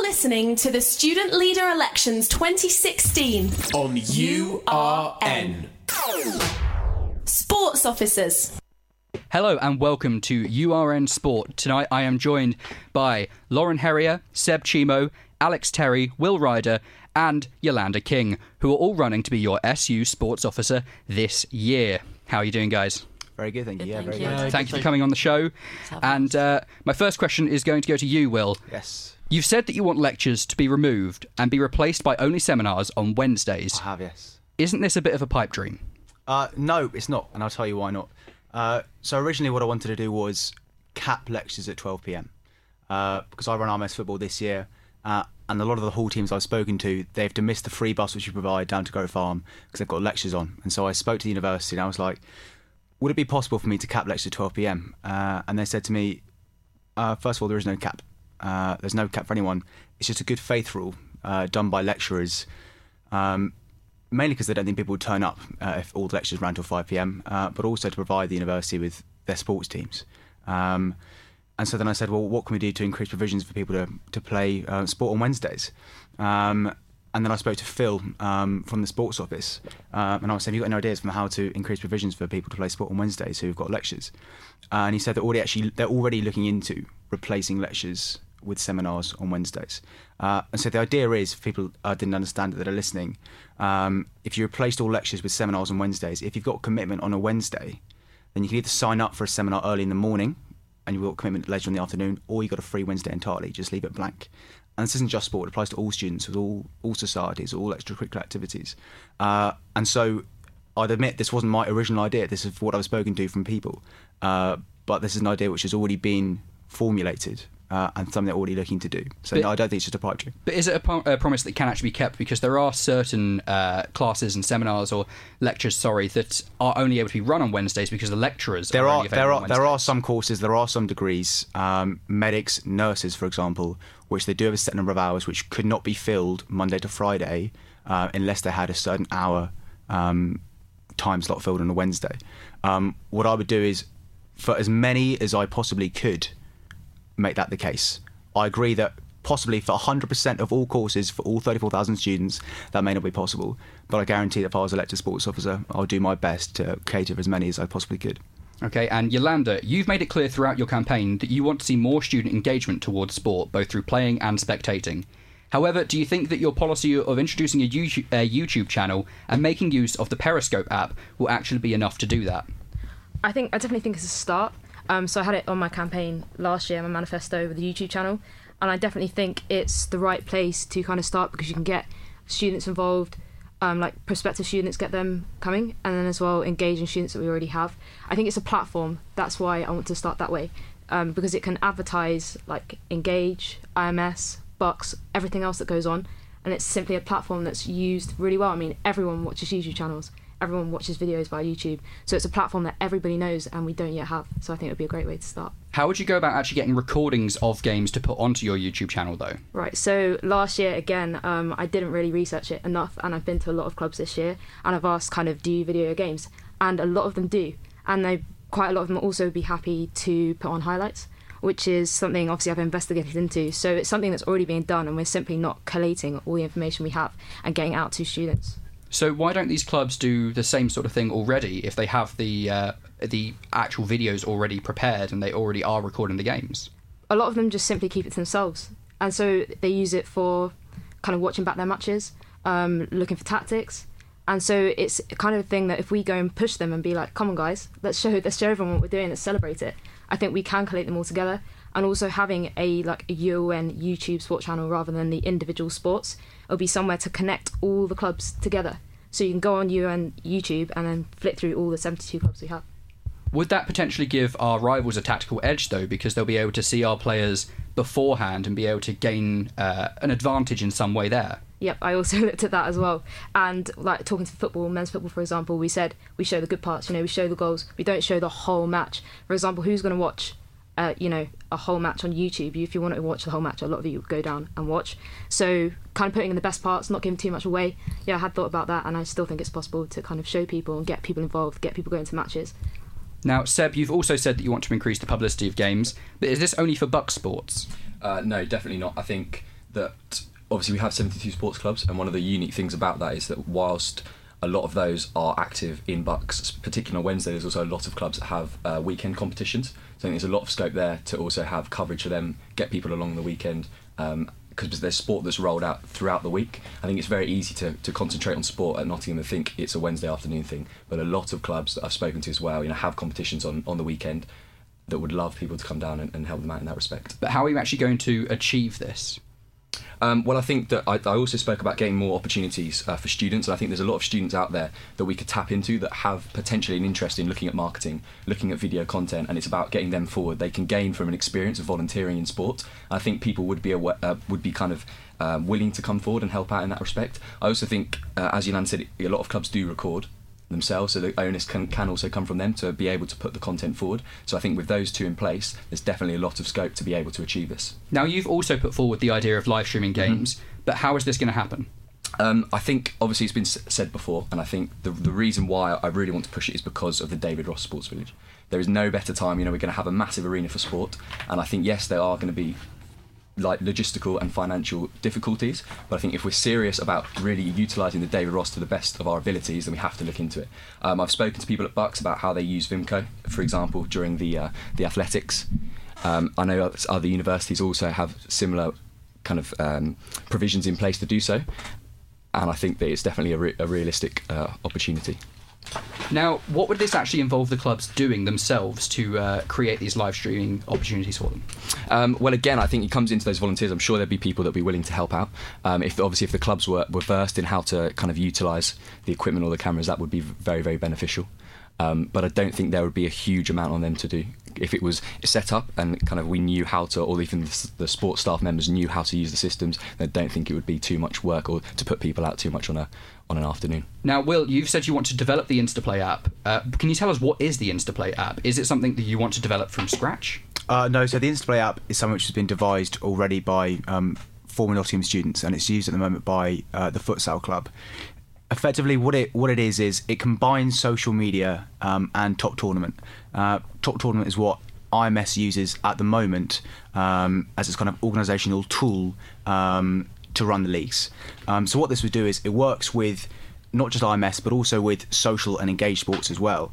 listening to the Student Leader Elections 2016 on URN. Sports Officers. Hello and welcome to URN Sport. Tonight I am joined by Lauren Herrier, Seb Chimo, Alex Terry, Will Ryder and Yolanda King, who are all running to be your SU Sports Officer this year. How are you doing, guys? Very good, thank you. Good, Very thank good. you. Thank you for coming on the show. And my first question is going to go to you, Will. Yes, You've said that you want lectures to be removed and be replaced by only seminars on Wednesdays. I have, yes. Isn't this a bit of a pipe dream? No, it's not, and I'll tell you why not. So originally what I wanted to do was cap lectures at 12 p.m. Because I run RMS football this year, and a lot of the hall teams I've spoken to, they've dismissed the free bus which we provide down to Grove Farm because they've got lectures on. And so I spoke to the university and I was like, would it be possible for me to cap lectures at 12 p.m? And they said to me, first of all, there is no cap. There's no cap for anyone. It's just a good faith rule done by lecturers, mainly because they don't think people would turn up if all the lectures ran till 5 p.m, but also to provide the university with their sports teams. And so then I said, well, what can we do to increase provisions for people to play sport on Wednesdays? And then I spoke to Phil from the sports office, and I was saying, have you got any ideas from how to increase provisions for people to play sport on Wednesdays who've got lectures? And he said that they're already looking into replacing lectures with seminars on Wednesdays. And so the idea is, if people didn't understand it that are listening, if you replaced all lectures with seminars on Wednesdays, if you've got a commitment on a Wednesday, then you can either sign up for a seminar early in the morning and you've got a commitment later in the afternoon, or you've got a free Wednesday entirely, just leave it blank. And this isn't just sport, it applies to all students, with all societies, all extracurricular activities. And so I'd admit this wasn't my original idea, this is what I've spoken to from people. But this is an idea which has already been formulated and something they're already looking to do. So no, I don't think it's just a pipe dream. But is it a promise that can actually be kept? Because there are certain classes and seminars or lectures, that are only able to be run on Wednesdays because the lecturers are only available on Wednesdays. There are some courses, there are some degrees, medics, nurses, for example, which they do have a set number of hours which could not be filled Monday to Friday unless they had a certain hour time slot filled on a Wednesday. What I would do is, for as many as I possibly could, make that the case. I agree that possibly for 100% of all courses for all 34,000 students that may not be possible, but I guarantee that if I was elected sports officer, I'll do my best to cater for as many as I possibly could. Okay, and Yolanda, you've made it clear throughout your campaign that you want to see more student engagement towards sport, both through playing and spectating. However, do you think that your policy of introducing a YouTube channel and making use of the Periscope app will actually be enough to do that? I definitely think it's a start. So I had it on my campaign last year, my manifesto, with the YouTube channel, and I definitely think it's the right place to kind of start, because you can get students involved, like prospective students, get them coming, and then as well engaging students that we already have. I think it's a platform. That's why I want to start that way, because it can advertise like Engage, IMS, Bucks, everything else that goes on, and it's simply a platform that's used really well. I mean, everyone watches YouTube channels. Everyone watches videos via YouTube. So it's a platform that everybody knows and we don't yet have. So I think it would be a great way to start. How would you go about actually getting recordings of games to put onto your YouTube channel, though? Right, so last year, again, I didn't really research it enough, and I've been to a lot of clubs this year, and I've asked kind of, do you video games? And a lot of them do. And quite a lot of them will also be happy to put on highlights, which is something obviously I've investigated into. So it's something that's already being done, and we're simply not collating all the information we have and getting out to students. So why don't these clubs do the same sort of thing already if they have the actual videos already prepared and they already are recording the games? A lot of them just simply keep it to themselves. And so they use it for kind of watching back their matches, looking for tactics. And so it's kind of a thing that if we go and push them and be like, come on guys, let's show everyone what we're doing, let's celebrate it. I think we can collate them all together. And also having a UON YouTube sport channel rather than the individual sports, it'll be somewhere to connect all the clubs together. So you can go on UON YouTube and then flick through all the 72 clubs we have. Would that potentially give our rivals a tactical edge, though, because they'll be able to see our players beforehand and be able to gain an advantage in some way there? Yep, I also looked at that as well. And like talking to football, men's football, for example, we said we show the good parts, we show the goals. We don't show the whole match. For example, who's going to watch a whole match on YouTube? If you want to watch the whole match, a lot of you would go down and watch. So kind of putting in the best parts, not giving too much away. Yeah, I had thought about that, and I still think it's possible to kind of show people and get people involved, get people going to matches. Now, Seb, you've also said that you want to increase the publicity of games, but is this only for Bucks sports? No, definitely not. I think that obviously we have 72 sports clubs, and one of the unique things about that is that whilst a lot of those are active in Bucks, particularly on Wednesday, there's also a lot of clubs that have weekend competitions. So I think there's a lot of scope there to also have coverage for them, get people along the weekend, because there's sport that's rolled out throughout the week. I think it's very easy to concentrate on sport at Nottingham and think it's a Wednesday afternoon thing, but a lot of clubs that I've spoken to as well, have competitions on the weekend that would love people to come down and help them out in that respect. But how are you actually going to achieve this? Well, I think that I also spoke about getting more opportunities for students, and I think there's a lot of students out there that we could tap into that have potentially an interest in looking at marketing, looking at video content, and it's about getting them forward. They can gain from an experience of volunteering in sport. I think people would be kind of willing to come forward and help out in that respect. I also think, as Yolanda said, a lot of clubs do record themselves, so the onus can also come from them to be able to put the content forward. So I think with those two in place, there's definitely a lot of scope to be able to achieve this. Now, you've also put forward the idea of live streaming games, but how is this going to happen? I think obviously it's been said before, and I think the reason why I really want to push it is because of the David Ross Sports Village. There is no better time. We're going to have a massive arena for sport, and I think yes, there are going to be logistical and financial difficulties, but I think if we're serious about really utilising the David Ross to the best of our abilities, then we have to look into it. I've spoken to people at Bucks about how they use Vimco, for example, during the athletics. I know other universities also have similar kind of provisions in place to do so, and I think that it's definitely a realistic opportunity. Now, what would this actually involve the clubs doing themselves to create these live streaming opportunities for them? Well, again, I think it comes into those volunteers. I'm sure there'd be people that'd be willing to help out. If the clubs were versed in how to kind of utilise the equipment or the cameras, that would be very, very beneficial. But I don't think there would be a huge amount on them to do. If it was set up and kind of we knew how to, or even the sports staff members knew how to use the systems, then I don't think it would be too much work or to put people out too much on an afternoon. Now, Will, you've said you want to develop the Instaplay app. Can you tell us what is the Instaplay app? Is it something that you want to develop from scratch? No, so the Instaplay app is something which has been devised already by former Nottingham students, and it's used at the moment by the futsal club. Effectively, what it is it combines social media and Top Tournament. Top Tournament is what IMS uses at the moment as its kind of organisational tool to run the leagues. So what this would do is it works with not just IMS but also with social and engaged sports as well.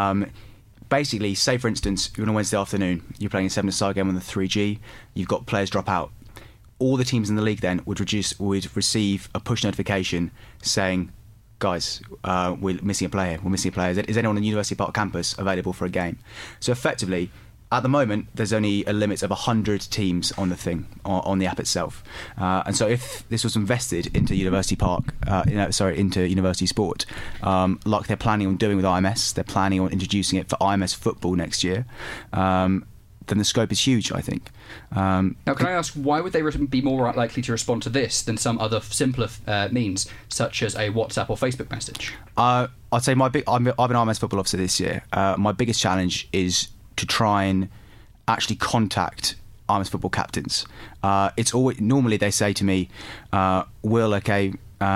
Basically, say for instance, you're on a Wednesday afternoon, you're playing a 7-a-side game on the 3G, you've got players drop out. All the teams in the league then would receive a push notification saying, guys, we're missing a player. Is anyone on the University Park campus available for a game? So effectively, at the moment, there's only a limit of 100 teams on the thing, on the app itself. And so if this was invested into University Park, into University Sport, like they're planning on doing with IMS, they're planning on introducing it for IMS football next year, then the scope is huge, I think. Now, can I ask, why would they be more likely to respond to this than some other simpler means, such as a WhatsApp or Facebook message? I'd say I've been IMS football officer this year. My biggest challenge is to try and actually contact IMS football captains. It's always normally they say to me, "Will, okay,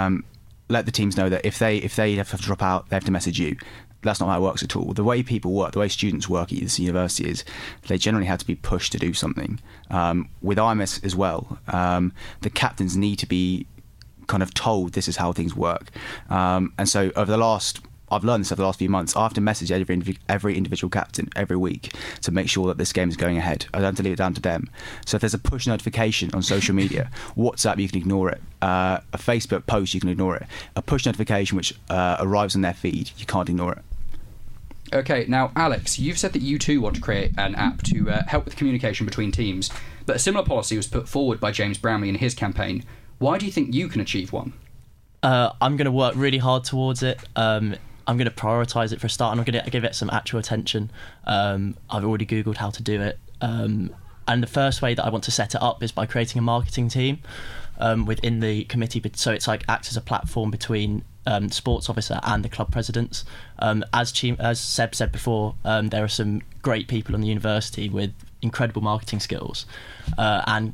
let the teams know that if they have to drop out, they have to message you." That's not how it works at all. The way people work, the way students work at this university is they generally have to be pushed to do something. With IMS as well, the captains need to be kind of told this is how things work. And so I've learned this over the last few months. I have to message every individual captain every week to make sure that this game is going ahead. I don't have to leave it down to them. So if there's a push notification on social media, WhatsApp, you can ignore it. A Facebook post, you can ignore it. A push notification which arrives on their feed, you can't ignore it. Okay, now Alex, you've said that you too want to create an app to help with communication between teams, but a similar policy was put forward by James Brownlee in his campaign. Why do you think you can achieve one? I'm going to work really hard towards it. I'm going to prioritise it for a start, and I'm going to give it some actual attention. I've already Googled how to do it. And the first way that I want to set it up is by creating a marketing team within the committee. So it's like acts as a platform between the sports officer and the club presidents. As Seb said before, there are some great people in the university with incredible marketing skills, and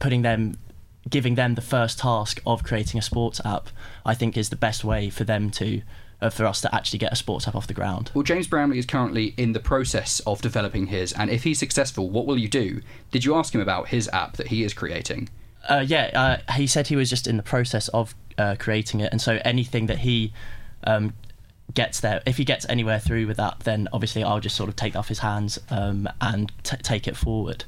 giving them the first task of creating a sports app, I think is the best way for them to for us to actually get a sports app off the ground. Well, James Brownlee is currently in the process of developing his, and if he's successful, what will you do? Did you ask him about his app that he is creating? He said he was just in the process of creating it, and so anything that he gets there, if he gets anywhere through with that, then obviously I'll just sort of take that off his hands and take it forward.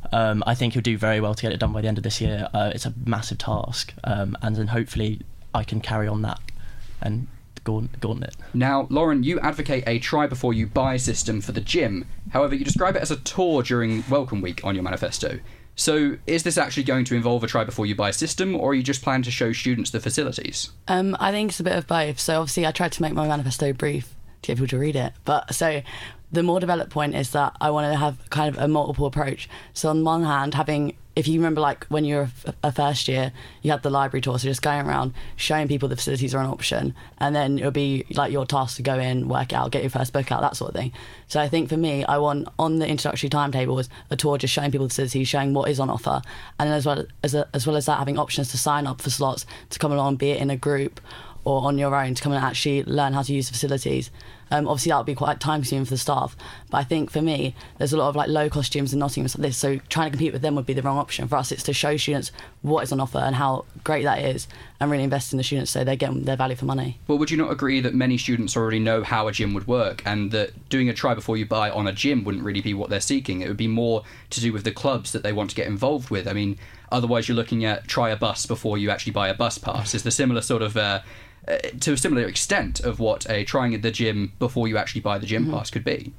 I think he'll do very well to get it done by the end of this year. It's a massive task, and then hopefully I can carry on that and gauntlet. Now, Lauren, you advocate a try before you buy system for the gym. However, you describe it as a tour during Welcome Week on your manifesto. So is this actually going to involve a try before you buy system, or are you just planning to show students the facilities? I think it's a bit of both. So obviously I tried to make my manifesto brief to get people to read it. But so the more developed point is that I want to have kind of a multiple approach. So on one hand, if you remember, like when you were a first year, you had the library tour, so just going around showing people the facilities are an option, and then it'll be like your task to go in, work out, get your first book out, that sort of thing. So I think for me, I want on the introductory timetables a tour just showing people the facilities, showing what is on offer, and then as well as that, having options to sign up for slots to come along, be it in a group or on your own, to come and actually learn how to use the facilities. Obviously that would be quite time consuming for the staff, but I think for me there's a lot of like low cost gyms in Nottingham like this, so trying to compete with them would be the wrong option. For us, it's to show students what is on offer and how great that is, and really invest in the students so they get their value for money. Well, would you not agree that many students already know how a gym would work, and that doing a try before you buy on a gym wouldn't really be what they're seeking? It would be more to do with the clubs that they want to get involved with. I mean, otherwise you're looking at try a bus before you actually buy a bus pass. Is the similar sort of to a similar extent of what a trying at the gym before you actually buy the gym pass could be?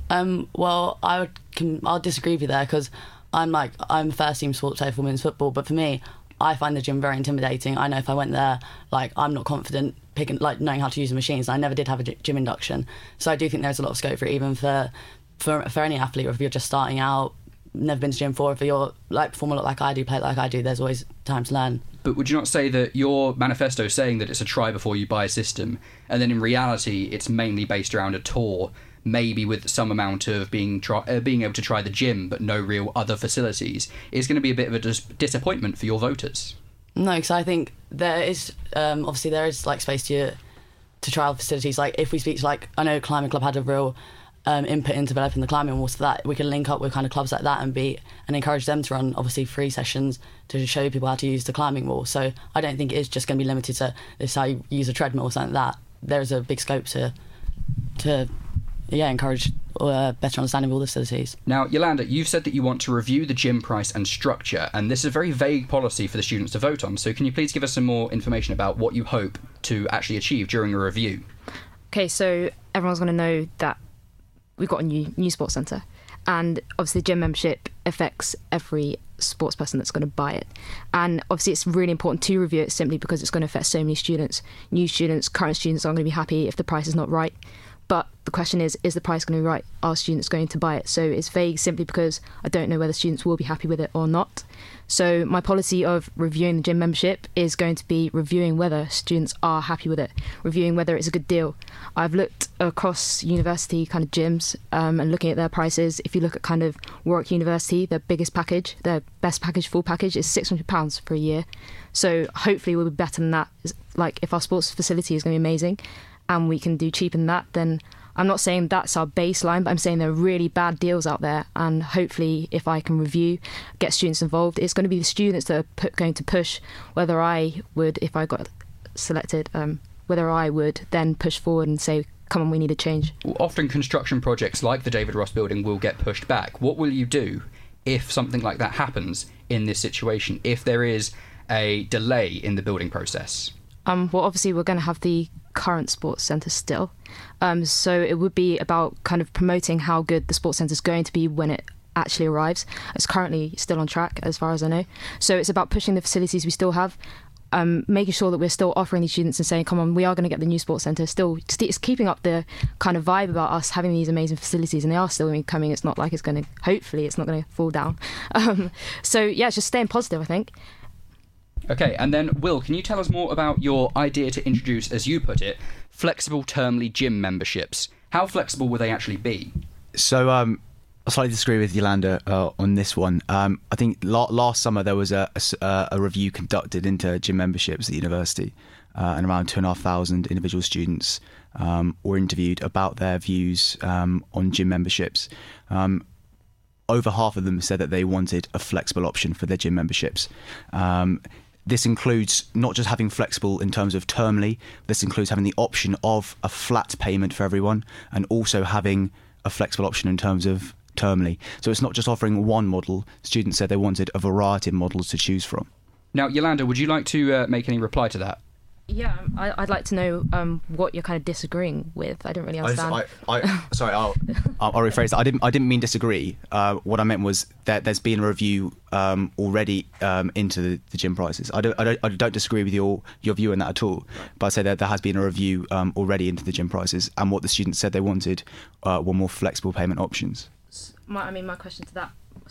Well, I'll disagree with you there, because I'm a first team sports player for women's football, but for me, I find the gym very intimidating. I know if I went there, like, I'm not confident knowing how to use the machines. I never did have a gym induction, so I do think there's a lot of scope for it, even for any athlete, or if you're just starting out, never been to gym before, if you're like perform a lot like I do, play like I do, there's always time to learn. But would you not say that your manifesto is saying that it's a try before you buy a system, and then in reality it's mainly based around a tour, maybe with some amount of being able to try the gym but no real other facilities, is going to be a bit of a disappointment for your voters? No, because I think there is obviously there is like space to trial facilities. Like if we speak to, like, I know Climbing Club had a real input in developing the climbing wall, so that we can link up with kind of clubs like that and encourage them to run obviously free sessions to show people how to use the climbing wall. So I don't think it is just going to be limited to this how you use a treadmill or something like that. There is a big scope to encourage better understanding of all the facilities. Now, Yolanda, you've said that you want to review the gym price and structure, and this is a very vague policy for the students to vote on. So can you please give us some more information about what you hope to actually achieve during a review? Okay, so everyone's going to know that we've got a new sports centre, and obviously gym membership affects every sports person that's going to buy it, and obviously it's really important to review it simply because it's going to affect so many students. New students, current students aren't going to be happy if the price is not right, but the question is the price going to be right? Are students going to buy it? So it's vague simply because I don't know whether students will be happy with it or not. So my policy of reviewing the gym membership is going to be reviewing whether students are happy with it, reviewing whether it's a good deal. I've looked across university kind of gyms and looking at their prices. If you look at kind of Warwick University, their biggest package, their best package, full package is £600 for a year. So hopefully we'll be better than that. Like if our sports facility is going to be amazing and we can do cheaper than that, then I'm not saying that's our baseline, but I'm saying there are really bad deals out there, and hopefully if I can review, get students involved, it's going to be the students that are going to push whether I would, if I got selected, whether I would then push forward and say, come on, we need a change. Well, often construction projects like the David Ross building will get pushed back. What will you do if something like that happens in this situation, if there is a delay in the building process? Well, obviously we're going to have the current sports centre still, so it would be about kind of promoting how good the sports centre is going to be when it actually arrives. It's currently still on track as far as I know, so it's about pushing the facilities we still have, making sure that we're still offering these students and saying, come on, we are going to get the new sports centre. Still, it's keeping up the kind of vibe about us having these amazing facilities, and they are still coming. It's not like it's going to, hopefully it's not going to fall down. So yeah, it's just staying positive, I think. Okay, and then Will, can you tell us more about your idea to introduce, as you put it, flexible termly gym memberships? How flexible will they actually be? So I slightly disagree with Yolanda on this one. I think last summer there was a review conducted into gym memberships at the university, and around 2,500 individual students were interviewed about their views on gym memberships. over half of them said that they wanted a flexible option for their gym memberships. This includes not just having flexible in terms of termly, this includes having the option of a flat payment for everyone, and also having a flexible option in terms of termly. So it's not just offering one model. Students said they wanted a variety of models to choose from. Now, Yolanda, would you like to make any reply to that? Yeah, I'd like to know what you're kind of disagreeing with. I didn't really understand. Sorry, I'll rephrase that. I didn't mean disagree. What I meant was that there's been a review already into the gym prices. I don't disagree with your view on that at all. But I say that there has been a review already into the gym prices, and what the students said they wanted were more flexible payment options. My question to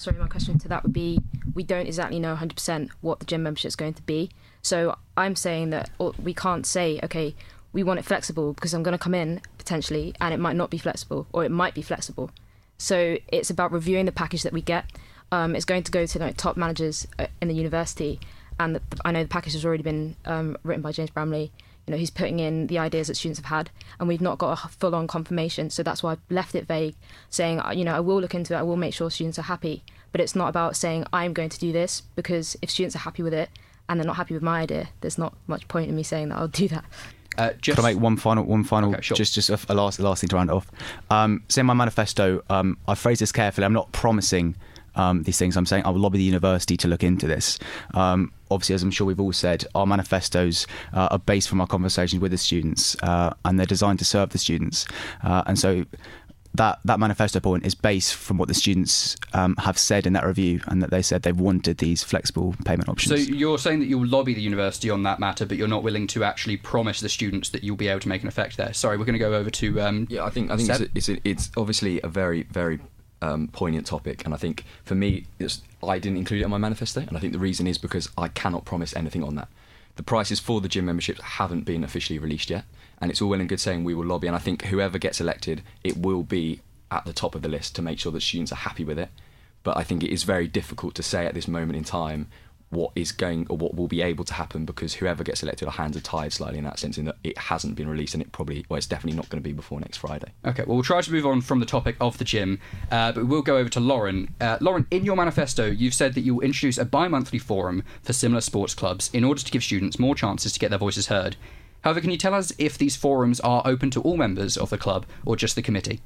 that would be, we don't exactly know 100% what the gym membership is going to be. So I'm saying that we can't say, okay, we want it flexible, because I'm going to come in potentially and it might not be flexible, or it might be flexible. So it's about reviewing the package that we get. It's going to go to top managers in the university, and I know the package has already been written by James Bramley. He's putting in the ideas that students have had, and we've not got a full-on confirmation. So that's why I've left it vague, saying, I will look into it, I will make sure students are happy. But it's not about saying, I'm going to do this, because if students are happy with it and they're not happy with my idea, there's not much point in me saying that I'll do that. Can I make one final, okay, sure. just a last thing to round it off? So in my manifesto, I phrased this carefully. I'm not promising these things. I'm saying I will lobby the university to look into this. Obviously, as I'm sure we've all said, our manifestos are based from our conversations with the students, and they're designed to serve the students. And so that manifesto point is based from what the students have said in that review, and that they said they wanted these flexible payment options. So you're saying that you'll lobby the university on that matter, but you're not willing to actually promise the students that you'll be able to make an effect there. Sorry, we're going to go over to yeah, I think it's obviously a very, very poignant topic, and I think for me I didn't include it in my manifesto, and I think the reason is because I cannot promise anything on that. The prices for the gym memberships haven't been officially released yet, and it's all well and good saying we will lobby, and I think whoever gets elected, it will be at the top of the list to make sure that students are happy with it. But I think it is very difficult to say at this moment in time what is going, or what will be able to happen, because whoever gets elected, our hands are tied slightly in that sense, in that it hasn't been released, and it's definitely not going to be before next Friday. Okay, well, we'll try to move on from the topic of the gym, but we'll go over to Lauren. Lauren, in your manifesto, you've said that you'll introduce a bi-monthly forum for similar sports clubs in order to give students more chances to get their voices heard. However, can you tell us if these forums are open to all members of the club or just the committee?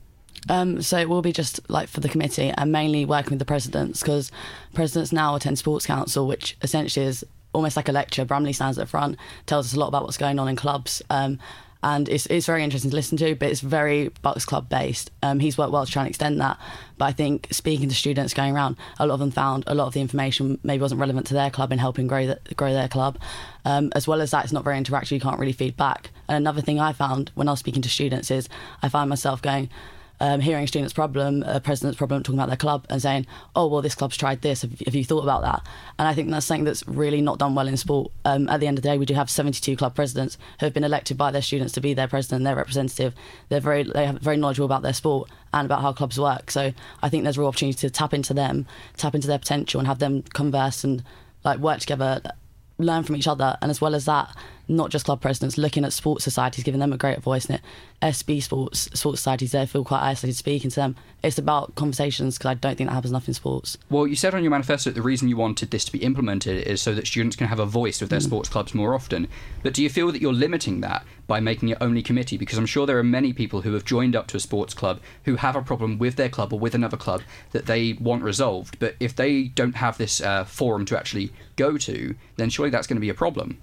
So it will be just for the committee, and mainly working with the presidents, because presidents now attend Sports Council, which essentially is almost like a lecture. Bramley stands at the front, tells us a lot about what's going on in clubs, and it's very interesting to listen to, but it's very Bucks Club based. He's worked well to try and extend that, but I think speaking to students going around, a lot of them found a lot of the information maybe wasn't relevant to their club in helping grow their club. As well as that, it's not very interactive, you can't really feed back. And another thing I found when I was speaking to students is I find myself going, hearing a student's problem, a president's problem, talking about their club and saying, oh, well, this club's tried this, have you thought about that? And I think that's something that's really not done well in sport. At the end of the day, we do have 72 club presidents who have been elected by their students to be their president and their representative. They have very knowledgeable about their sport and about how clubs work. So I think there's a real opportunity to tap into them, tap into their potential, and have them converse and work together, learn from each other. And as well as that, not just club presidents, looking at sports societies, giving them a greater voice in it. SB sports societies, they feel quite isolated speaking to them. It's about conversations, because I don't think that happens enough in sports. Well, you said on your manifesto that the reason you wanted this to be implemented is so that students can have a voice with their sports clubs more often. But do you feel that you're limiting that by making it only committee? Because I'm sure there are many people who have joined up to a sports club who have a problem with their club or with another club that they want resolved. But if they don't have this forum to actually go to, then surely that's going to be a problem.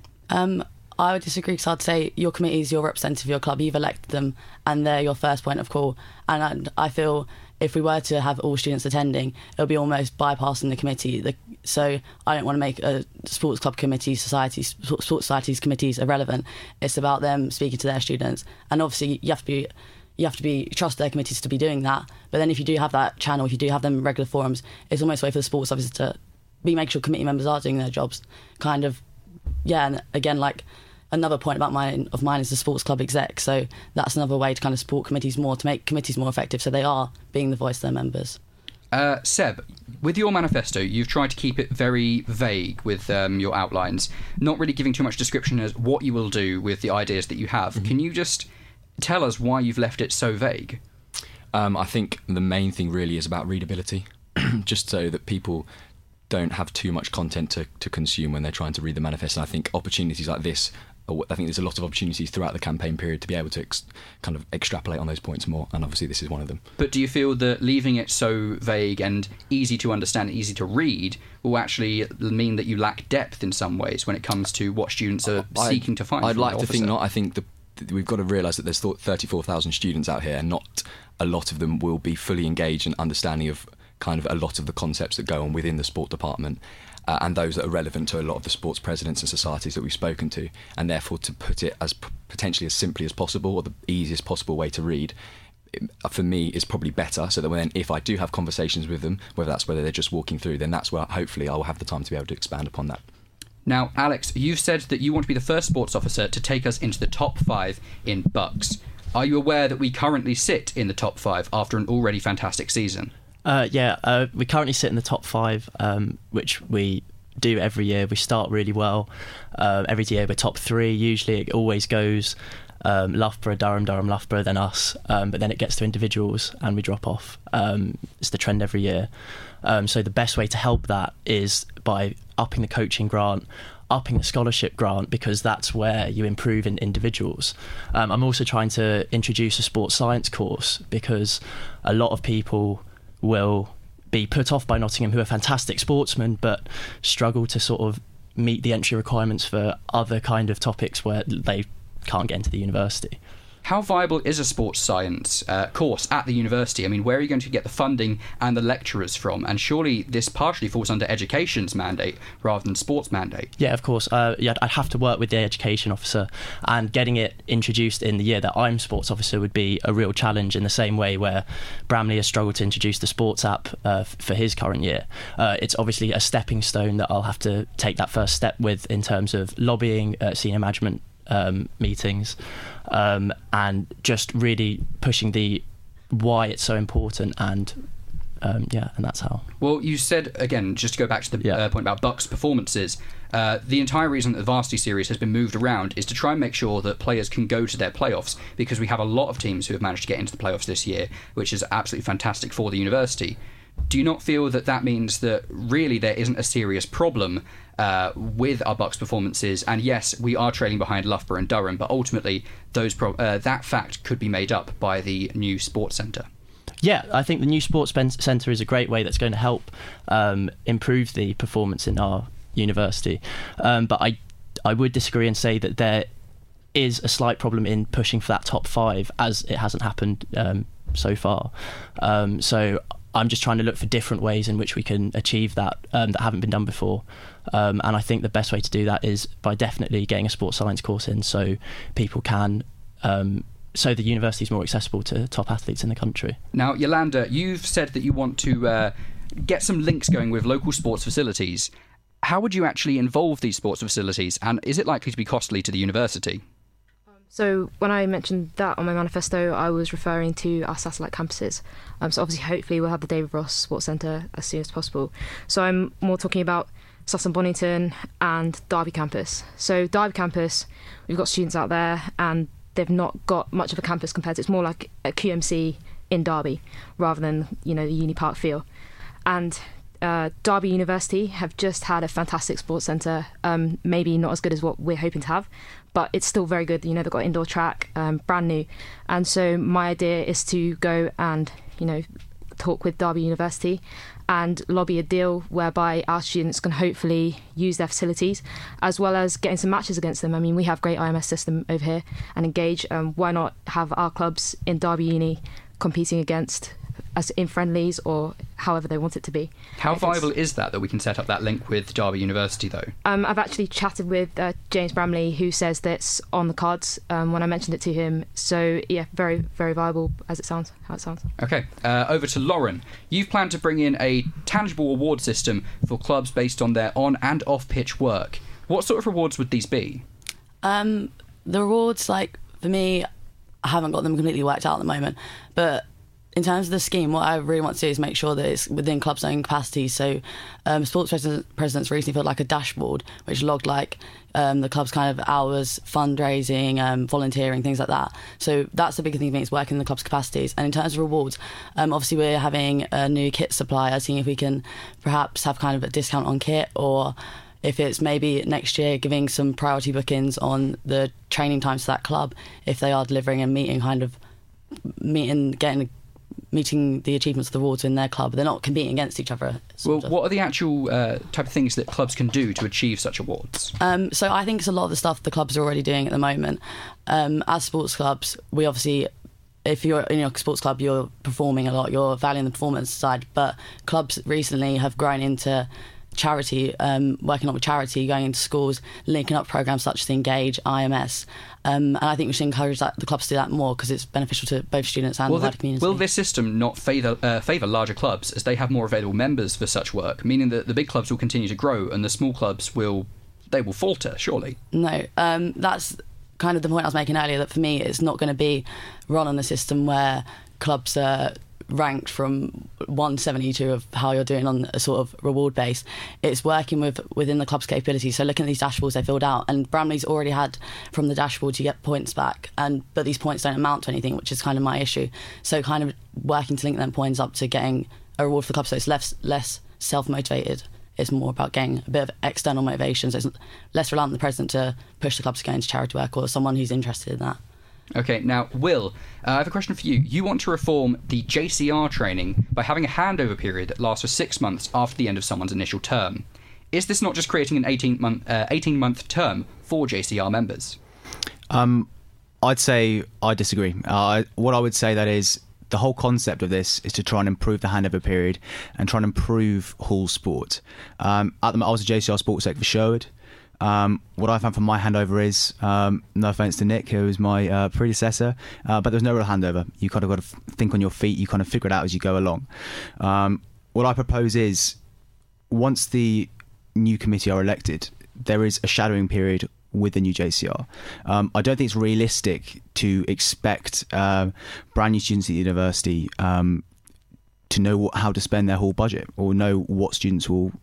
I would disagree, because I'd say your committee is your representative of your club. You've elected them, and they're your first point of call. And I feel if we were to have all students attending, it'll be almost bypassing the committee. So I don't want to make a sports club committee, sports societies committees irrelevant. It's about them speaking to their students, and obviously you have to trust their committees to be doing that. But then if you do have that channel, if you do have them in regular forums, it's almost a way for the sports officers to make sure committee members are doing their jobs. And again, another point about mine is the sports club exec. So that's another way to kind of support committees more, to make committees more effective, so they are being the voice of their members. Seb, with your manifesto, you've tried to keep it very vague with your outlines, not really giving too much description as what you will do with the ideas that you have. Mm-hmm. Can you just tell us why you've left it so vague? I think the main thing really is about readability. just so that people don't have too much content to consume when they're trying to read the manifest. And I think opportunities like this, I think there's a lot of opportunities throughout the campaign period to be able to kind of extrapolate on those points more, and obviously this is one of them. But do you feel that leaving it so vague and easy to understand, easy to read, will actually mean that you lack depth in some ways when it comes to what students are seeking to find? I'd like to think not. I think we've got to realise that there's 34,000 students out here, and not a lot of them will be fully engaged and understanding of kind of a lot of the concepts that go on within the sport department. And those that are relevant to a lot of the sports presidents and societies that we've spoken to, and therefore to put it as potentially as simply as possible, or the easiest possible way to read, for me is probably better, so that when, if I do have conversations with them, whether they're just walking through, then that's where hopefully I will have the time to be able to expand upon that. Now, Alex, you've said that you want to be the first sports officer to take us into the top 5 in Bucks. Are you aware that we currently sit in the top 5 after an already fantastic season? We currently sit in the top 5, which we do every year. We start really well. Every year we're top 3. Usually it always goes Loughborough, Durham, Loughborough, then us. But then it gets to individuals and we drop off. It's the trend every year. So the best way to help that is by upping the coaching grant, upping the scholarship grant, because that's where you improve in individuals. I'm also trying to introduce a sports science course, because a lot of people will be put off by Nottingham, who are fantastic sportsmen, but struggle to sort of meet the entry requirements for other kind of topics where they can't get into the university. How viable is a sports science course at the university? I mean, where are you going to get the funding and the lecturers from? And surely this partially falls under education's mandate rather than sports mandate. Yeah, of course. I'd have to work with the education officer, and getting it introduced in the year that I'm sports officer would be a real challenge, in the same way where Bramley has struggled to introduce the sports app for his current year. It's obviously a stepping stone that I'll have to take that first step with, in terms of lobbying, senior management meetings, and just really pushing the why it's so important, and that's how. Well, you said, again, just to go back to the point about Bucks' performances, the entire reason that the Varsity Series has been moved around is to try and make sure that players can go to their playoffs, because we have a lot of teams who have managed to get into the playoffs this year, which is absolutely fantastic for the university. Do you not feel that that means that really there isn't a serious problem with our Bucks performances? And yes, we are trailing behind Loughborough and Durham, but ultimately that fact could be made up by the new sports centre. Yeah, I think the new sports centre is a great way that's going to help improve the performance in our university. But I would disagree and say that there is a slight problem in pushing for that top 5, as it hasn't happened so far. So I'm just trying to look for different ways in which we can achieve that that haven't been done before. And I think the best way to do that is by definitely getting a sports science course in, so people can, so the university is more accessible to top athletes in the country. Now, Yolanda, you've said that you want to get some links going with local sports facilities. How would you actually involve these sports facilities, and is it likely to be costly to the university? So when I mentioned that on my manifesto, I was referring to our satellite campuses. So obviously, hopefully, we'll have the David Ross Sports Centre as soon as possible. So I'm more talking about Sutton Bonington and Derby campus. So Derby campus, we've got students out there, and they've not got much of a campus compared to, it's more like a QMC in Derby rather than, the Uni Park feel. And Derby University have just had a fantastic sports centre, maybe not as good as what we're hoping to have, but it's still very good. They've got indoor track, brand new. And so my idea is to go and, talk with Derby University and lobby a deal whereby our students can hopefully use their facilities, as well as getting some matches against them. I mean, we have great IMS system over here and Engage. Why not have our clubs in Derby Uni competing against as in friendlies or however they want it to be. How viable is that we can set up that link with Derby University, though? I've actually chatted with James Bramley, who says that's on the cards when I mentioned it to him. So, yeah, very, very viable how it sounds. OK, over to Lauren. You've planned to bring in a tangible award system for clubs based on their on and off-pitch work. What sort of rewards would these be? The rewards, for me, I haven't got them completely worked out at the moment, but in terms of the scheme, what I really want to do is make sure that it's within club's own capacity. So sports presidents recently filled like a dashboard which logged like the club's kind of hours, fundraising, volunteering, things like that. So that's the big thing for me, is working in the club's capacities. And in terms of rewards, obviously we're having a new kit supplier, seeing if we can perhaps have kind of a discount on kit, or if it's maybe next year giving some priority bookings on the training times to that club if they are delivering and meeting the achievements of the awards in their club. They're not competing against each other. Well, what are the actual type of things that clubs can do to achieve such awards? So I think it's a lot of the stuff the clubs are already doing at the moment. As sports clubs, we obviously, if you're in your sports club, you're performing a lot, you're valuing the performance side, but clubs recently have grown into charity, working up with charity, going into schools, linking up programs such as Engage, IMS, and I think we should encourage the clubs to do that more, because it's beneficial to both students and the wider community. Will this system not favour larger clubs, as they have more available members for such work, meaning that the big clubs will continue to grow and the small clubs will falter, surely? No, that's kind of the point I was making earlier, that for me it's not going to be run on a system where clubs are ranked from 172 of how you're doing on a sort of reward base. It's working within the club's capabilities. So looking at these dashboards they filled out, and Bramley's already had from the dashboard you get points back, but these points don't amount to anything, which is kind of my issue. So kind of working to link them points up to getting a reward for the club, so it's less self-motivated. It's more about getting a bit of external motivation, so it's less reliant on the president to push the club to go into charity work, or someone who's interested in that. Okay, now, Will, I have a question for you. You want to reform the JCR training by having a handover period that lasts for 6 months after the end of someone's initial term. Is this not just creating an 18-month term for JCR members? I'd say I disagree. What I would say that is, the whole concept of this is to try and improve the handover period and try and improve hall sport. At the moment, I was a JCR sports sec for Sherwood. What I found from my handover is, no offence to Nick, who was my predecessor, but there's no real handover. You kind of got to think on your feet, you kind of figure it out as you go along. What I propose is, once the new committee are elected, there is a shadowing period with the new JCR. I don't think it's realistic to expect brand new students at the university to know how to spend their whole budget, or know what students will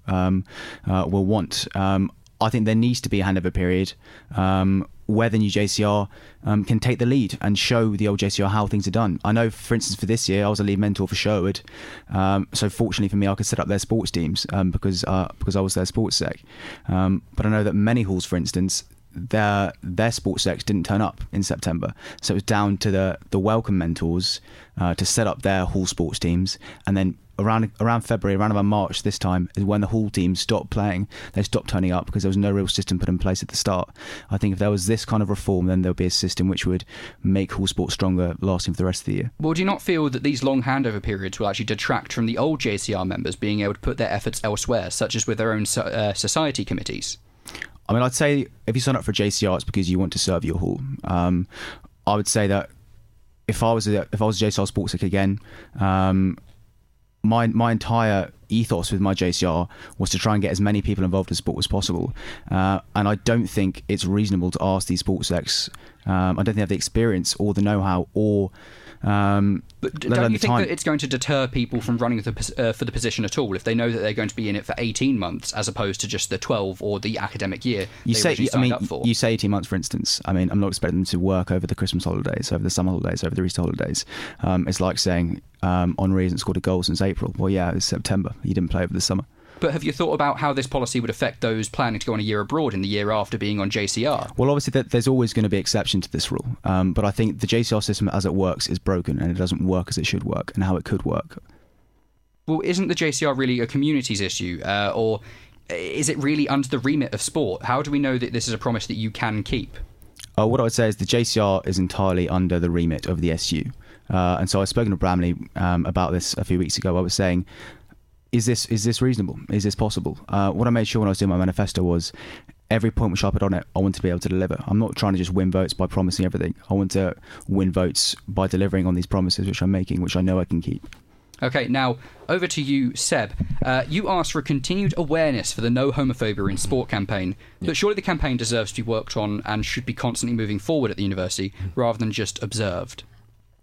want. I think there needs to be a handover period where the new JCR can take the lead and show the old JCR how things are done. I know, for instance, for this year, I was a lead mentor for Sherwood. So fortunately for me, I could set up their sports teams because I was their sports sec. But I know that many halls, for instance, their sports secs didn't turn up in September, so it was down to the welcome mentors to set up their hall sports teams, and then around February, around about March this time, is when the hall teams stopped playing. They stopped turning up because there was no real system put in place at the start. I think if there was this kind of reform, then there'll be a system which would make hall sport stronger, lasting for the rest of the year. Well, do you not feel that these long handover periods will actually detract from the old JCR members being able to put their efforts elsewhere, such as with their own society committees? I mean, I'd say if you sign up for a JCR, it's because you want to serve your hall. I would say that if I was a JCR sports sec again, my entire ethos with my JCR was to try and get as many people involved in sport as possible, and I don't think it's reasonable to ask these sports secs. I don't think they have the experience or the know-how or but don't you think that it's going to deter people from running for the position at all if they know that they're going to be in it for 18 months as opposed to just the 12 or the academic year they signed up for? You say 18 months, for instance. I mean, I'm not expecting them to work over the Christmas holidays, over the summer holidays, over the Easter holidays. It's like saying Henri hasn't scored a goal since April. Well, yeah, it was September. He didn't play over the summer. But have you thought about how this policy would affect those planning to go on a year abroad in the year after being on JCR? Well, obviously, there's always going to be exception to this rule. But I think the JCR system as it works is broken, and it doesn't work as it should work and how it could work. Well, isn't the JCR really a communities issue? Or is it really under the remit of sport? How do we know that this is a promise that you can keep? What I would say is the JCR is entirely under the remit of the SU. And so I've spoken to Bramley about this a few weeks ago. I was saying, is this reasonable? Is this possible? What I made sure when I was doing my manifesto was every point which I put on it, I want to be able to deliver. I'm not trying to just win votes by promising everything. I want to win votes by delivering on these promises which I'm making, which I know I can keep. Okay, now over to you, Seb. You asked for a continued awareness for the No Homophobia in Sport campaign, but surely the campaign deserves to be worked on and should be constantly moving forward at the university rather than just observed.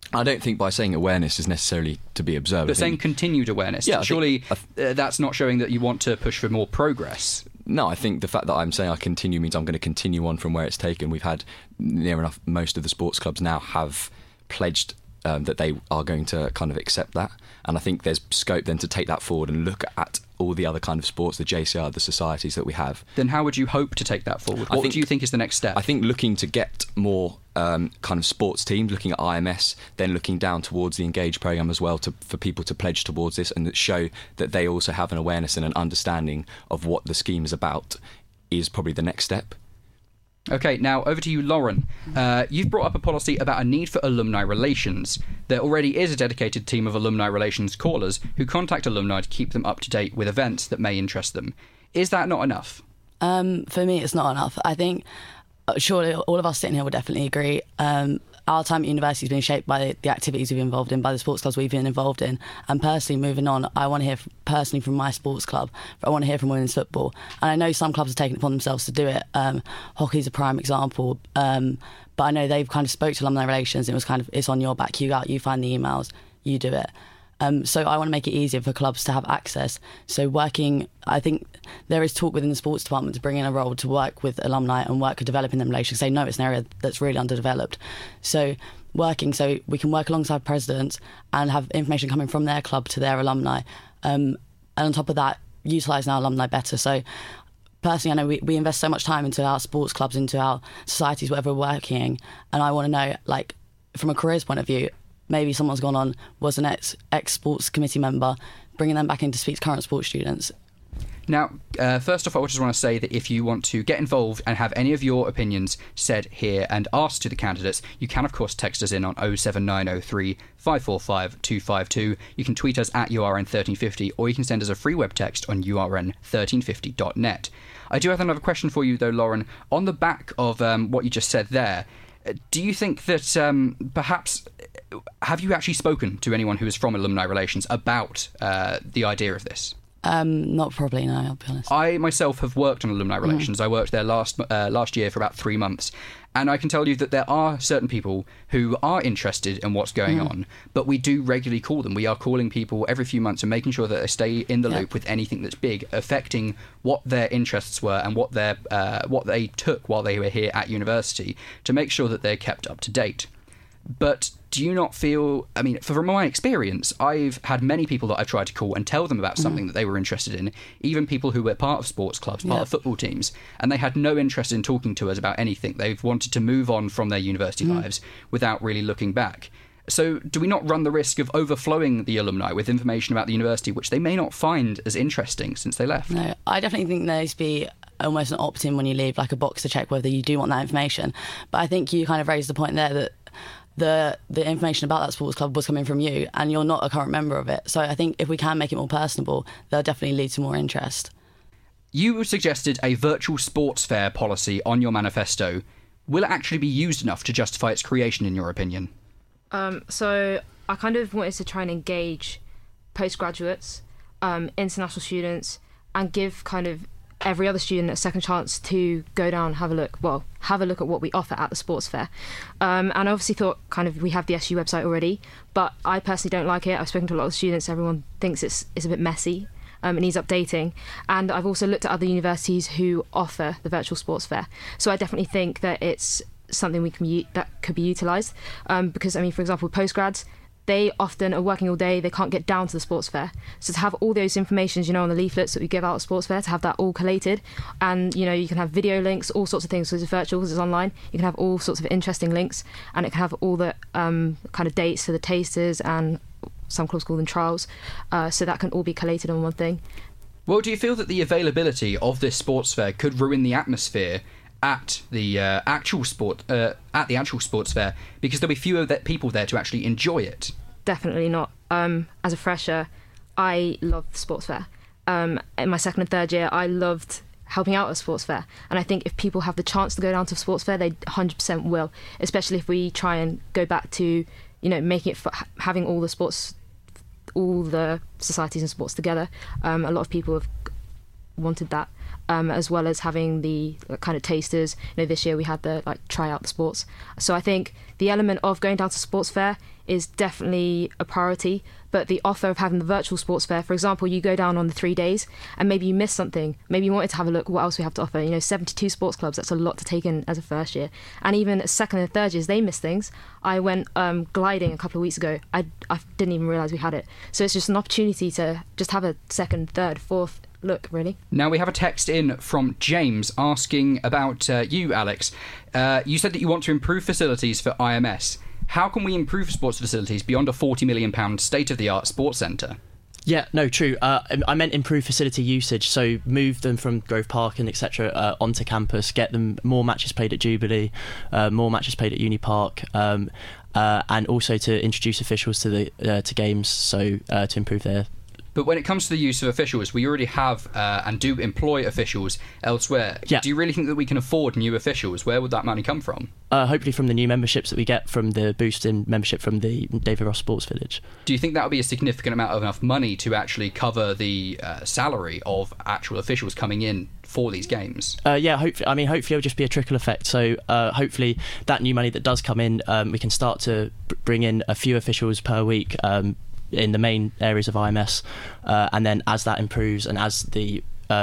I don't think by saying awareness is necessarily to be observed. But saying continued awareness, Yeah, surely that's not showing that you want to push for more progress. No, I think the fact that I'm saying I continue means I'm going to continue on from where it's taken. We've had near enough most of the sports clubs now have pledged that they are going to kind of accept that, and I think there's scope then to take that forward and look at all the other kind of sports, the JCR, the societies that we have. Then how would you hope to take that forward? What do you think is the next step? I think looking to get more kind of sports teams, looking at IMS, then looking down towards the Engage programme as well, for people to pledge towards this and show that they also have an awareness and an understanding of what the scheme is about, is probably the next step. Okay, now over to you, Lauren. You've brought up a policy about a need for alumni relations. There already is a dedicated team of alumni relations callers who contact alumni to keep them up to date with events that may interest them. Is that not enough? For me, it's not enough. I think, surely all of us sitting here will definitely agree. Our time at university has been shaped by the activities we've been involved in, by the sports clubs we've been involved in. And personally, moving on, I want to hear personally from my sports club. I want to hear from women's football. And I know some clubs have taken it upon themselves to do it. Hockey's a prime example. But I know they've kind of spoke to alumni relations. And it was kind of, it's on your back. You go out, you find the emails, you do it. So I want to make it easier for clubs to have access. So I think there is talk within the sports department to bring in a role to work with alumni and work with developing them relations. They know it's an area that's really underdeveloped. So so we can work alongside presidents and have information coming from their club to their alumni. And on top of that, utilising our alumni better. So personally, I know we invest so much time into our sports clubs, into our societies, wherever we're working. And I want to know, like, from a careers point of view, maybe someone's gone on, was an ex-sports committee member, bringing them back in to speak to current sports students. Now, first off, I just want to say that if you want to get involved and have any of your opinions said here and asked to the candidates, you can, of course, text us in on 07903 545 252. You can tweet us at URN1350, or you can send us a free web text on urn1350.net. I do have another question for you, though, Lauren. On the back of what you just said there, do you think that perhaps, have you actually spoken to anyone who is from alumni relations about the idea of this? Not probably, no, I'll be honest. I myself have worked on alumni relations. I worked there last year for about 3 months, and I can tell you that there are certain people who are interested in what's going on, but we do regularly call them. We are calling people every few months and making sure that they stay in the loop with anything that's big, affecting what their interests were and what they took while they were here at university, to make sure that they're kept up to date. But do you not feel, I mean, from my experience, I've had many people that I've tried to call and tell them about something that they were interested in, even people who were part of sports clubs, part of football teams, and they had no interest in talking to us about anything. They've wanted to move on from their university lives without really looking back. So do we not run the risk of overflowing the alumni with information about the university which they may not find as interesting since they left? No, I definitely think there needs to be almost an opt-in when you leave, like a box to check whether you do want that information. But I think you kind of raised the point there that the information about that sports club was coming from you, and you're not a current member of it. So I think if we can make it more personable, they'll definitely lead to more interest. You suggested a virtual sports fair policy on your manifesto. Will it actually be used enough to justify its creation, in your opinion? So I kind of wanted to try and engage postgraduates, international students, and give kind of every other student a second chance to go down, have a look at what we offer at the sports fair. And I obviously thought kind of we have the SU website already, but I personally don't like it. I've spoken to a lot of students. Everyone thinks it's a bit messy. It needs updating. And I've also looked at other universities who offer the virtual sports fair. So I definitely think that it's something that could be utilised. Because, I mean, for example, postgrads, they often are working all day, they can't get down to the sports fair. So to have all those informations, on the leaflets that we give out at sports fair, to have that all collated, and, you can have video links, all sorts of things, because it's virtual, because it's online, you can have all sorts of interesting links, and it can have all the kind of dates for the tasters, and some clubs call them trials, so that can all be collated on one thing. Well, do you feel that the availability of this sports fair could ruin the atmosphere at the actual sports fair, because there'll be fewer people there to actually enjoy it? Definitely not. As a fresher, I loved the sports fair. In my second and third year, I loved helping out at a sports fair, and I think if people have the chance to go down to a sports fair, they 100% will, especially if we try and go back to making it having all the societies and sports together. A lot of people have wanted that. As well as having the kind of tasters. This year we had the try out the sports. So I think the element of going down to sports fair is definitely a priority, but the offer of having the virtual sports fair, for example, you go down on the 3 days and maybe you miss something, maybe you wanted to have a look what else we have to offer. 72 sports clubs, that's a lot to take in as a first year, and even second and third years they miss things. I went gliding a couple of weeks ago, I didn't even realise we had it, so it's just an opportunity to just have a second, third, fourth look, really. Now we have a text in from James asking about you, Alex. You said that you want to improve facilities for IMS. How can we improve sports facilities beyond a £40 million state-of-the-art sports centre? Yeah, no, true. I meant improve facility usage, so move them from Grove Park and etc. Onto campus, get them more matches played at Jubilee, more matches played at Uni Park, and also to introduce officials to games, so to improve their. But when it comes to the use of officials, we already have and do employ officials elsewhere. Yeah. Do you really think that we can afford new officials? Where would that money come from? Hopefully from the new memberships that we get from the boost in membership from the David Ross Sports Village. Do you think that would be a significant amount of enough money to actually cover the salary of actual officials coming in for these games? Yeah, hopefully it'll just be a trickle effect. So hopefully that new money that does come in, we can start to bring in a few officials per week in the main areas of IMS, and then as that improves and as the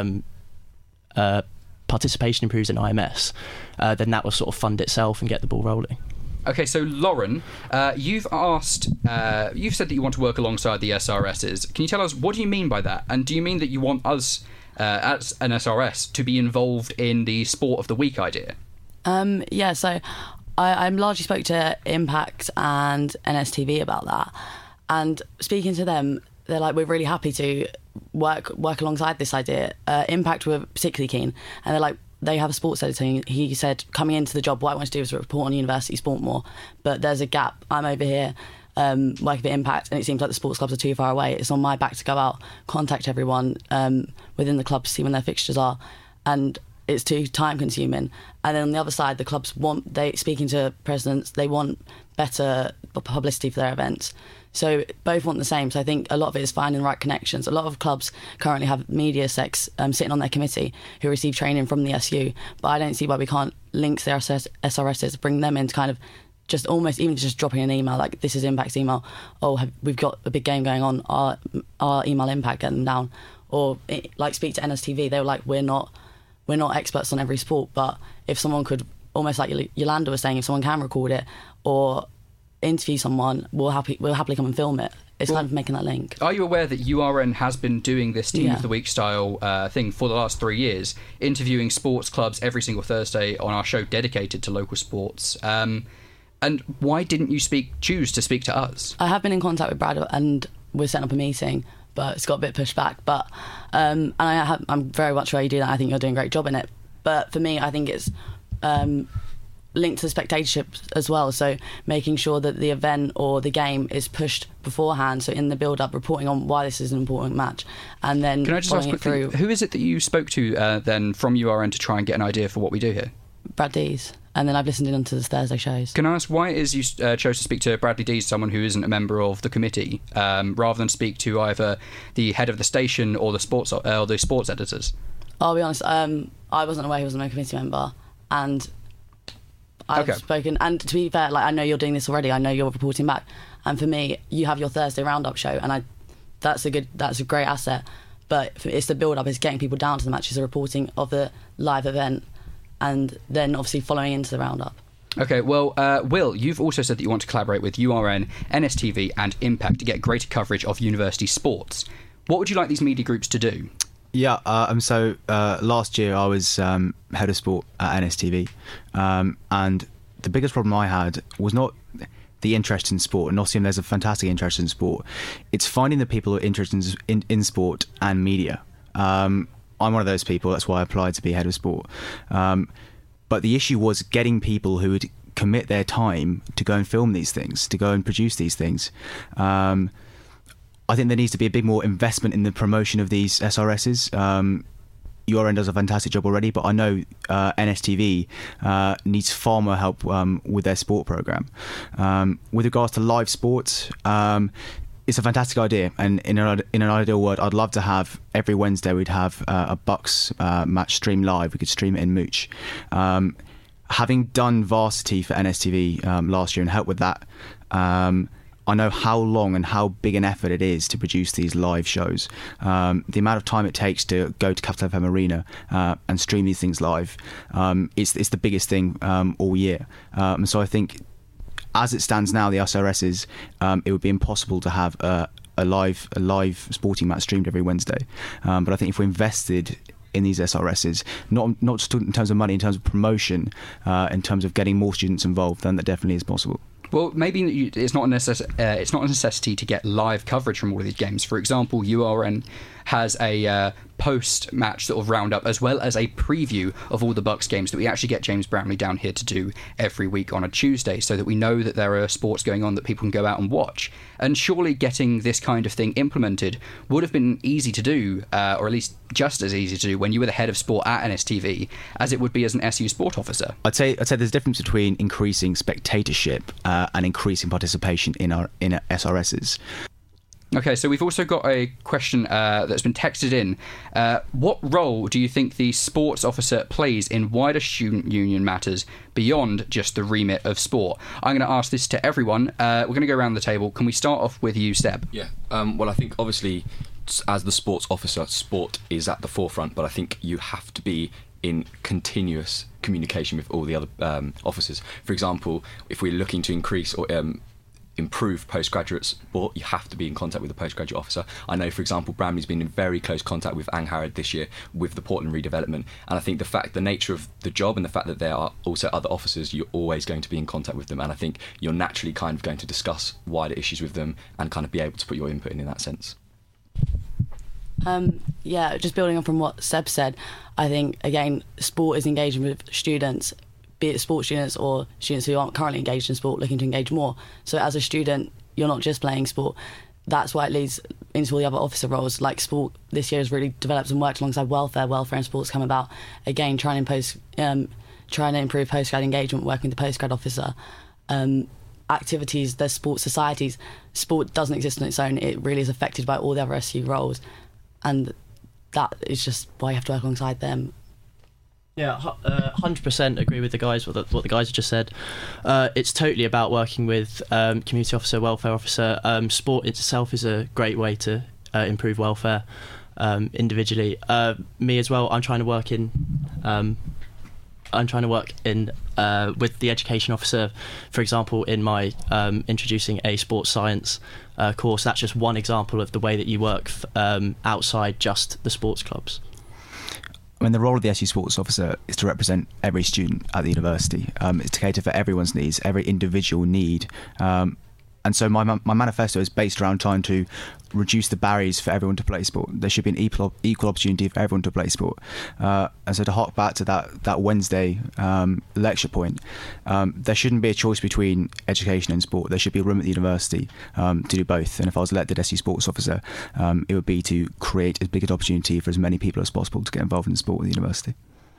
participation improves in IMS, then that will sort of fund itself and get the ball rolling. Okay, so Lauren, you've said that you want to work alongside the SRSs. Can you tell us, what do you mean by that? And do you mean that you want us, as an SRS, to be involved in the Sport of the Week idea? Yeah, so I largely spoke to Impact and NSTV about that. And speaking to them, they're like, we're really happy to work alongside this idea. Impact were particularly keen, and they're like, they have a sports editor. He said, coming into the job, what I want to do is report on university sport more, but there's a gap. I'm over here working for Impact, and it seems like the sports clubs are too far away. It's on my back to go out, contact everyone within the club to see when their fixtures are, and it's too time consuming. And then on the other side, the clubs speaking to presidents, they want better publicity for their events. So both want the same. So I think a lot of it is finding the right connections. A lot of clubs currently have media secs sitting on their committee who receive training from the SU, but I don't see why we can't link their SRSs, bring them in to kind of just almost even just dropping an email like, this is Impact's email. We've got a big game going on. Our email Impact, get them down. Or speak to NSTV. They were like, we're not experts on every sport, but if someone could, almost like Yolanda was saying, if someone can record it or interview someone, we'll happily come and film it. It's kind of making that link. Are you aware that URN has been doing this Team of the Week style thing for the last 3 years, interviewing sports clubs every single Thursday on our show dedicated to local sports? And why didn't you choose to speak to us? I have been in contact with Brad and we're setting up a meeting, but it's got a bit pushed back. But and I'm very much ready to do that. I think you're doing a great job in it. But for me, I think it's linked to the spectatorship as well, so making sure that the event or the game is pushed beforehand, so in the build-up reporting on why this is an important match, and then can I just ask quickly, who is it that you spoke to then from URN to try and get an idea for what we do here? Brad Dees, and then I've listened in onto the Thursday shows. Can I ask why is you chose to speak to Bradley Dees, someone who isn't a member of the committee, rather than speak to either the head of the station or the sports editors? I'll be honest, I wasn't aware he was a committee member, and I've spoken, and to be fair, I know you're doing this already. I know you're reporting back, and for me, you have your Thursday roundup show, and that's a great asset. But it's the build up, it's getting people down to the matches, the reporting of the live event, and then obviously following into the roundup. Okay, well, Will, you've also said that you want to collaborate with URN, NSTV, and Impact to get greater coverage of university sports. What would you like these media groups to do? Yeah, so last year I was head of sport at NSTV, and the biggest problem I had was not the interest in sport, and obviously there's a fantastic interest in sport. It's finding the people who are interested in sport and media. I'm one of those people, that's why I applied to be head of sport. But the issue was getting people who would commit their time to go and film these things, to go and produce these things. I think there needs to be a big more investment in the promotion of these SRSs. URN does a fantastic job already, but I know NSTV needs far more help with their sport programme. With regards to live sports, it's a fantastic idea, and in an ideal world, I'd love to have every Wednesday we'd have a Bucks match stream live. We could stream it in Mooch. Having done varsity for NSTV last year and helped with that, I know how long and how big an effort it is to produce these live shows. The amount of time it takes to go to Capital FM Arena and stream these things live, it's the biggest thing all year. And so I think, as it stands now, the SRSs, it would be impossible to have a live sporting match streamed every Wednesday. But I think if we invested in these SRSs, not just in terms of money, in terms of promotion, in terms of getting more students involved, then that definitely is possible. Well, maybe it's not a necessity to get live coverage from all of these games. For example, URN has a post-match sort of roundup, as well as a preview of all the Bucks games that we actually get James Brownlee down here to do every week on a Tuesday, so that we know that there are sports going on that people can go out and watch. And surely getting this kind of thing implemented would have been easy to do, or at least just as easy to do, when you were the head of sport at NSTV, as it would be as an SU sport officer. I'd say there's a difference between increasing spectatorship and increasing participation in SRSs. Okay, so we've also got a question that's been texted in. What role do you think the sports officer plays in wider student union matters beyond just the remit of sport? I'm going to ask this to everyone. We're going to go around the table. Can we start off with you, Seb? Yeah. Well, I think obviously, as the sports officer, sport is at the forefront, but I think you have to be in continuous communication with all the other officers. For example, if we're looking to increase or improve postgraduate sport, you have to be in contact with the postgraduate officer. I know, for example, Bramley's been in very close contact with Angharad this year with the Portland redevelopment, and I think the nature of the job and the fact that there are also other officers, you're always going to be in contact with them, and I think you're naturally kind of going to discuss wider issues with them and kind of be able to put your input in that sense. Yeah, just building on from what Seb said, I think, again, sport is engaging with students, be it sports students or students who aren't currently engaged in sport looking to engage more. So as a student, you're not just playing sport. That's why it leads into all the other officer roles. Like sport this year has really developed and worked alongside welfare. Welfare and sports come about, again, trying to improve postgrad engagement, working with the postgrad officer. Activities, there's sports societies. Sport doesn't exist on its own. It really is affected by all the other SU roles. And that is just why you have to work alongside them. Yeah, 100% agree with the guys, what the guys have just said. It's totally about working with community officer, welfare officer. Sport itself is a great way to improve welfare individually. Me as well, I'm trying to work in with the education officer, for example, in my introducing a sports science course. That's just one example of the way that you work outside just the sports clubs. I mean, the role of the SU Sports Officer is to represent every student at the university. It's to cater for everyone's needs, every individual need. And so my manifesto is based around trying to reduce the barriers for everyone to play sport. There should be an equal opportunity for everyone to play sport. And so to hark back to that Wednesday lecture point, there shouldn't be a choice between education and sport. There should be a room at the university to do both. And if I was elected SU Sports Officer, it would be to create as big an opportunity for as many people as possible to get involved in sport at the university.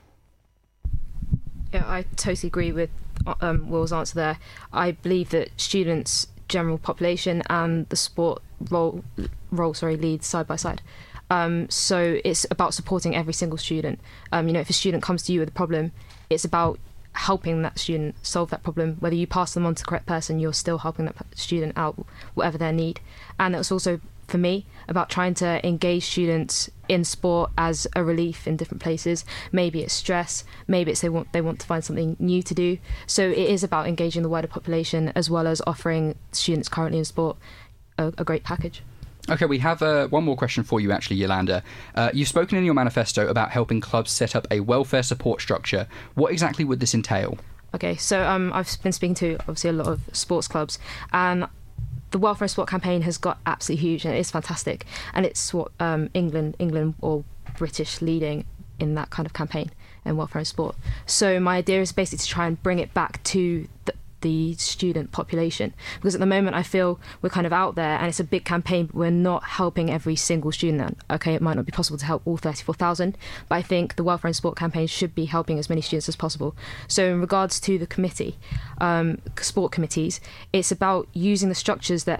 Yeah, I totally agree with Will's answer there. I believe that students, general population, and the sport role lead side by side. So it's about supporting every single student. If a student comes to you with a problem, it's about helping that student solve that problem. Whether you pass them on to the correct person, you're still helping that student out, whatever their need. And it's also, for me, about trying to engage students in sport as a relief in different places. Maybe it's stress, maybe it's they want to find something new to do. So it is about engaging the wider population, as well as offering students currently in sport a great package. Okay, we have one more question for you, actually, Yolanda. You've spoken in your manifesto about helping clubs set up a welfare support structure. What exactly would this entail? Okay, so I've been speaking to, obviously, a lot of sports clubs, and the Welfare and Sport campaign has got absolutely huge, and it is fantastic. And it's what England or British leading in that kind of campaign in welfare and sport. So my idea is basically to try and bring it back to the student population, because at the moment I feel we're kind of out there and it's a big campaign, but we're not helping every single student. Okay, it might not be possible to help all 34,000, but I think the Welfare and Sport campaign should be helping as many students as possible. So in regards to the committee, sport committees, it's about using the structures that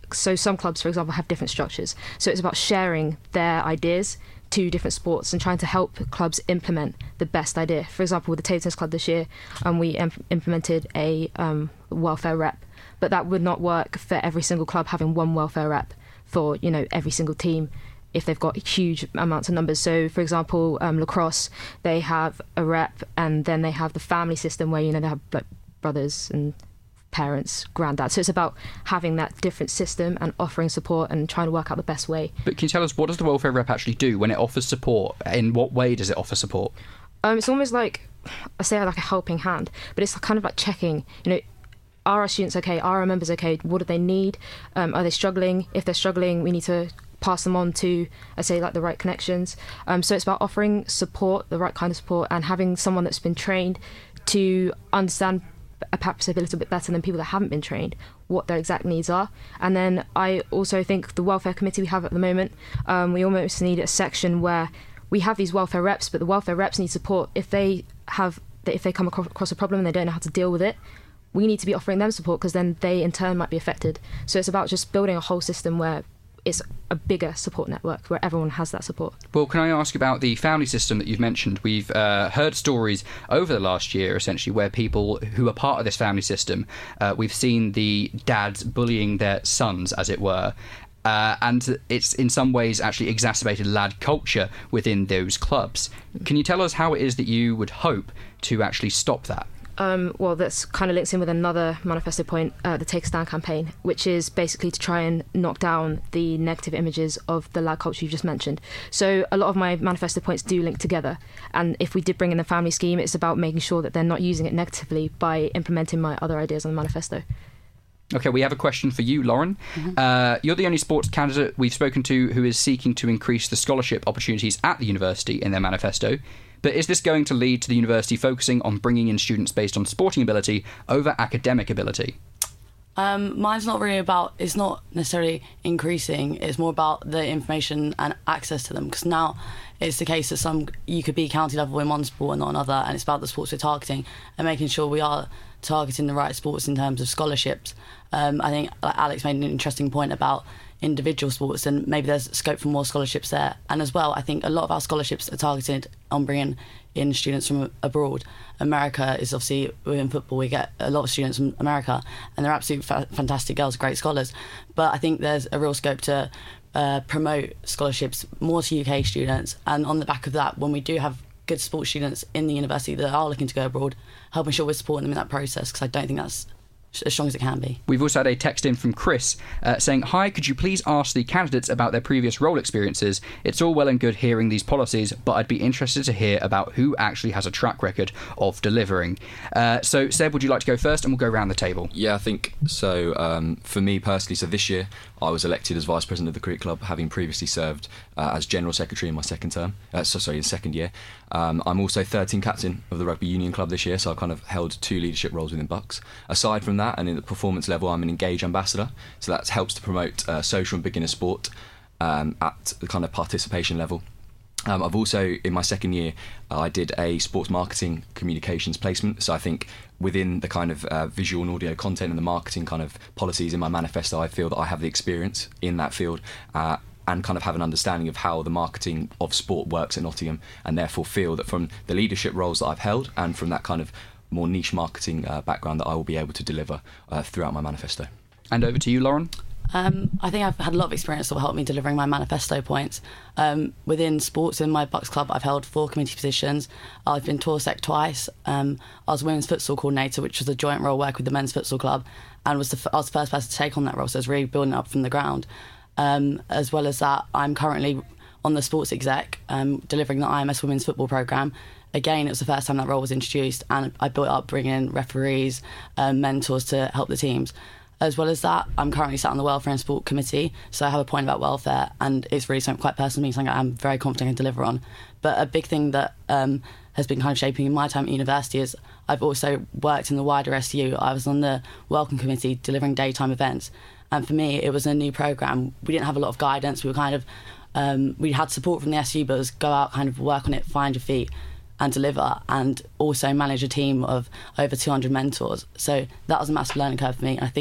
so some clubs, for example, have different structures. So it's about sharing their ideas to different sports and trying to help clubs implement the best idea. For example, with the table tennis club this year, we implemented a welfare rep, but that would not work for every single club having one welfare rep for, you know, every single team if they've got huge amounts of numbers. So, for example, lacrosse, they have a rep, and then they have the family system where, you know, they have like brothers and parents, granddad. So it's about having that different system and offering support and trying to work out the best way. But can you tell us, what does the welfare rep actually do when it offers support? In what way does it offer support? It's almost like, I say, like a helping hand, but it's kind of like checking, you know, are our students okay? Are our members okay? What do they need? Are they struggling? If they're struggling, we need to pass them on to, I say, like the right connections. So it's about offering support, the right kind of support, and having someone that's been trained to understand perhaps a little bit better than people that haven't been trained what their exact needs are. And then I also think the welfare committee we have at the moment, we almost need a section where we have these welfare reps, but the welfare reps need support. If they come across a problem and they don't know how to deal with it, we need to be offering them support, because then they in turn might be affected. So it's about just building a whole system where it's a bigger support network where everyone has that support. Well, can I ask about the family system that you've mentioned? We've heard stories over the last year, essentially, where people who are part of this family system, we've seen the dads bullying their sons, as it were, and it's in some ways actually exacerbated lad culture within those clubs. Can you tell us how it is that you would hope to actually stop that? Well, that's kind of links in with another manifesto point, the Take a Stand campaign, which is basically to try and knock down the negative images of the lad culture you've just mentioned. So a lot of my manifesto points do link together, and if we did bring in the family scheme, it's about making sure that they're not using it negatively by implementing my other ideas on the manifesto. Okay, we have a question for you, Lauren. You're the only sports candidate we've spoken to who is seeking to increase the scholarship opportunities at the university in their manifesto. But is this going to lead to the university focusing on bringing in students based on sporting ability over academic ability? Mine's not really about, it's not necessarily increasing, it's more about the information and access to them, because now it's the case that you could be county level in one sport and not another, and it's about the sports we're targeting and making sure we are targeting the right sports in terms of scholarships. I think Alex made an interesting point about individual sports, and maybe there's scope for more scholarships there. And as well, I think a lot of our scholarships are targeted on bringing in students from abroad. America is obviously, within football, we get a lot of students from America, and they're absolutely fantastic girls, great scholars. But I think there's a real scope to promote scholarships more to UK students, and on the back of that, when we do have good sports students in the university that are looking to go abroad, helping sure we're supporting them in that process, because I don't think that's as strong as it can be. We've also had a text in from Chris saying, "Hi, could you please ask the candidates about their previous role experiences? It's all well and good hearing these policies, but I'd be interested to hear about who actually has a track record of delivering." So, Seb, would you like to go first, and we'll go around the table? Yeah, I think so. For me personally, so this year I was elected as vice president of the cricket club, having previously served as general secretary in my second year. I'm also 13 captain of the rugby union club this year, so I've kind of held 2 leadership roles within Bucks. Aside from that, and in the performance level, I'm an Engage ambassador, so that helps to promote social and beginner sport at the kind of participation level. I've also, in my second year, I did a sports marketing communications placement. So I think within the kind of visual and audio content and the marketing kind of policies in my manifesto, I feel that I have the experience in that field and kind of have an understanding of how the marketing of sport works at Nottingham, and therefore feel that from the leadership roles that I've held and from that kind of more niche marketing background, that I will be able to deliver throughout my manifesto. And over to you, Lauren. I think I've had a lot of experience that will help me delivering my manifesto points. Within sports, in my Bucks club, I've held 4 committee positions. I've been tour sec twice. I was women's futsal coordinator, which was a joint role work with the men's futsal club, and I was the first person to take on that role, so I was really building it up from the ground. As well as that, I'm currently on the sports exec, delivering the IMS women's football programme. Again, it was the first time that role was introduced, and I built up bringing in referees, mentors to help the teams. As well as that, I'm currently sat on the Welfare and Sport Committee, so I have a point about welfare, and it's really something quite personal to me, something I'm very confident I can deliver on. But a big thing that has been kind of shaping in my time at university is I've also worked in the wider SU. I was on the Welcome Committee delivering daytime events, and for me, it was a new programme. We didn't have a lot of guidance. We were kind of, we had support from the SU, but it was go out, kind of work on it, find your feet, and deliver, and also manage a team of over 200 mentors. So that was a massive learning curve for me. And I think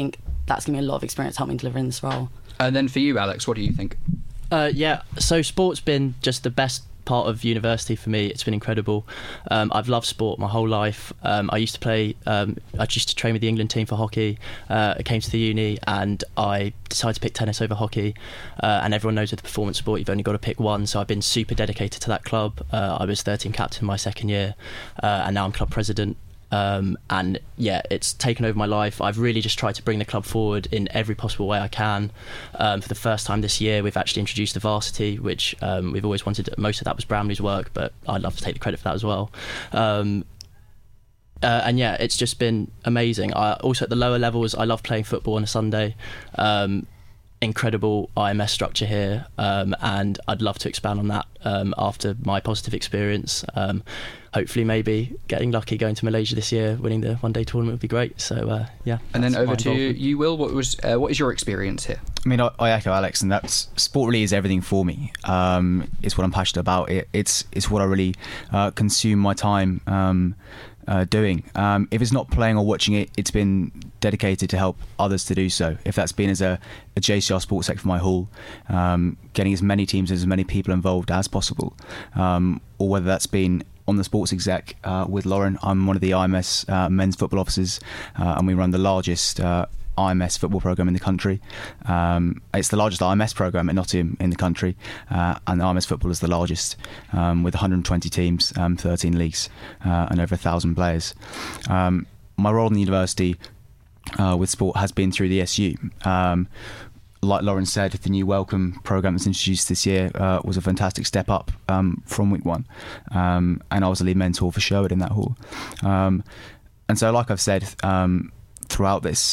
that's going to be a lot of experience helping me deliver in this role. And then for you, Alex, what do you think? So sport's been just the best part of university for me. It's been incredible. I've loved sport my whole life. I used to play, I used to train with the England team for hockey. I came to the uni and I decided to pick tennis over hockey. And everyone knows with the performance sport, you've only got to pick one. So I've been super dedicated to that club. I was 13 captain my second year, and now I'm club president. And yeah, it's taken over my life. I've really just tried to bring the club forward in every possible way I can. For the first time this year, we've actually introduced the varsity, which we've always wanted. Most of that was Bramley's work, but I'd love to take the credit for that as well. And yeah, it's just been amazing. Also at the lower levels, I love playing football on a Sunday. Incredible IMS structure here, and I'd love to expand on that after my positive experience. Hopefully maybe getting lucky going to Malaysia this year, winning the one-day tournament would be great. So yeah. And then over to you, Will. What is your experience here? I mean, I echo Alex, and that's sport really is everything for me. It's what I'm passionate about. It's what I really consume my time doing. If it's not playing or watching it, it's been dedicated to help others to do so. If that's been as a JCR sports sec for my hall, getting as many teams, as many people involved as possible, or whether that's been on the sports exec with Lauren. I'm one of the IMS men's football officers, and we run the largest IMS football programme in the country. It's the largest IMS programme at Nottingham in the country, and IMS football is the largest, with 120 teams, 13 leagues, and over 1,000 players. My role in the university with sport has been through the SU. Like Lauren said, the new Welcome programme that's introduced this year was a fantastic step up from week one, and I was a lead mentor for Sherwood in that hall. And so, like I've said throughout this,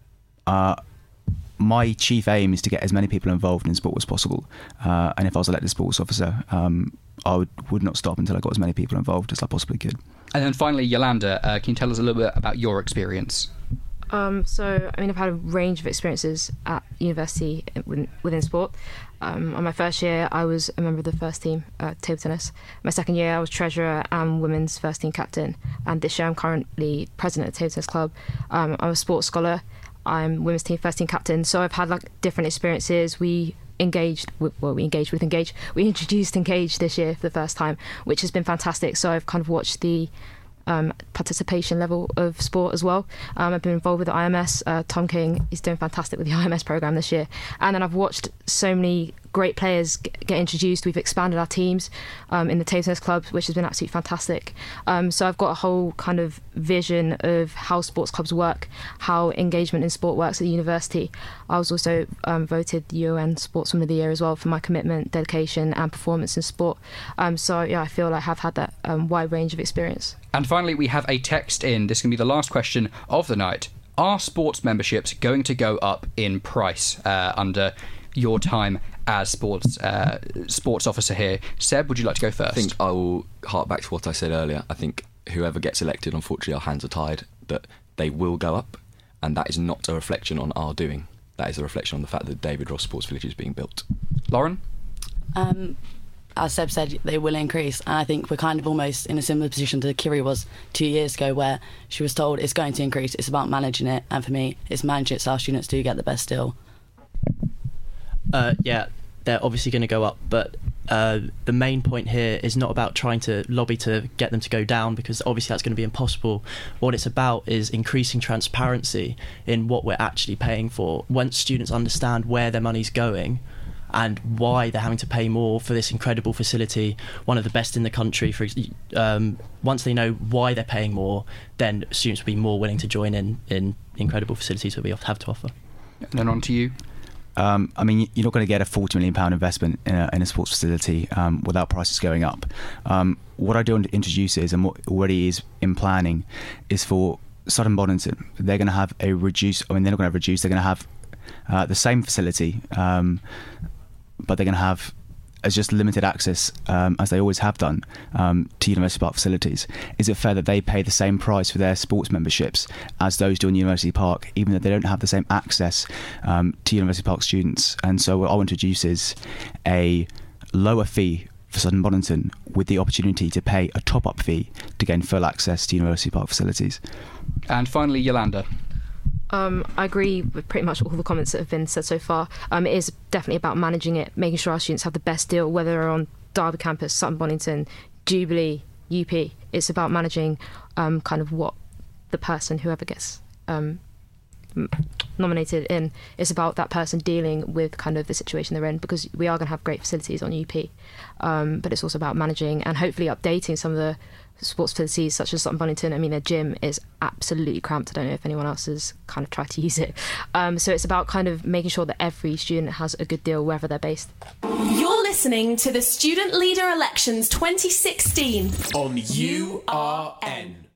my chief aim is to get as many people involved in sport as possible, and if I was elected sports officer, I would not stop until I got as many people involved as I possibly could. And then finally, Yolanda, can you tell us a little bit about your experience? So, I mean, I've had a range of experiences at university within sport. On my first year, I was a member of the first team table tennis. My second year, I was treasurer and women's first team captain. And this year, I'm currently president of the table tennis club. I'm a sports scholar. I'm women's team first team captain. So I've had like different experiences. We introduced Engage this year for the first time, which has been fantastic. So I've kind of watched the participation level of sport as well. I've been involved with the IMS. Tom King is doing fantastic with the IMS programme this year. And then I've watched so many great players get introduced. We've expanded our teams in the table tennis club, which has been absolutely fantastic. So I've got a whole kind of vision of how sports clubs work, how engagement in sport works at the university. I was also voted the UON Sportswoman of the Year as well for my commitment, dedication and performance in sport. So yeah, I feel like I've had that wide range of experience. And finally, we have a text in. This can be the last question of the night. Are sports memberships going to go up in price under your time as sports officer here? Seb, would you like to go first? I think I will hark back to what I said earlier. I think whoever gets elected, unfortunately, our hands are tied, that they will go up, and that is not a reflection on our doing. That is a reflection on the fact that David Ross Sports Village is being built. Lauren? As Seb said, they will increase, and I think we're kind of almost in a similar position to Kiri was 2 years ago, where she was told it's going to increase, it's about managing it, and for me, it's managing it so our students do get the best deal. Yeah, they're obviously going to go up, but the main point here is not about trying to lobby to get them to go down, because obviously that's going to be impossible. What it's about is increasing transparency in what we're actually paying for. Once students understand where their money's going and why they're having to pay more for this incredible facility, one of the best in the country, once they know why they're paying more, then students will be more willing to join in incredible facilities that we have to offer. And then on to you. I mean, you're not going to get a £40 million investment in a sports facility without prices going up. What I do want to introduce is, and what already is in planning, is for Sutton Bonington. They're going to have a reduced, I mean, they're not going to have reduced, they're going to have the same facility, but they're going to have as just limited access, as they always have done, to University Park facilities. Is it fair that they pay the same price for their sports memberships as those do in University Park, even though they don't have the same access to University Park students? And so what I want to introduce is a lower fee for Sutton Bonington with the opportunity to pay a top-up fee to gain full access to University Park facilities. And finally, Yolanda. I agree with pretty much all the comments that have been said so far. It is definitely about managing it, making sure our students have the best deal, whether they're on Derby campus, Sutton Bonington, Jubilee, UP. It's about managing kind of what the person, whoever gets nominated in, it's about that person dealing with kind of the situation they're in, because we are going to have great facilities on UP, but it's also about managing and hopefully updating some of the sports facilities such as Sutton Bonington. I mean, their gym is absolutely cramped. I don't know if anyone else has kind of tried to use it. So it's about kind of making sure that every student has a good deal wherever they're based. You're listening to the Student Leader Elections 2016 on URN.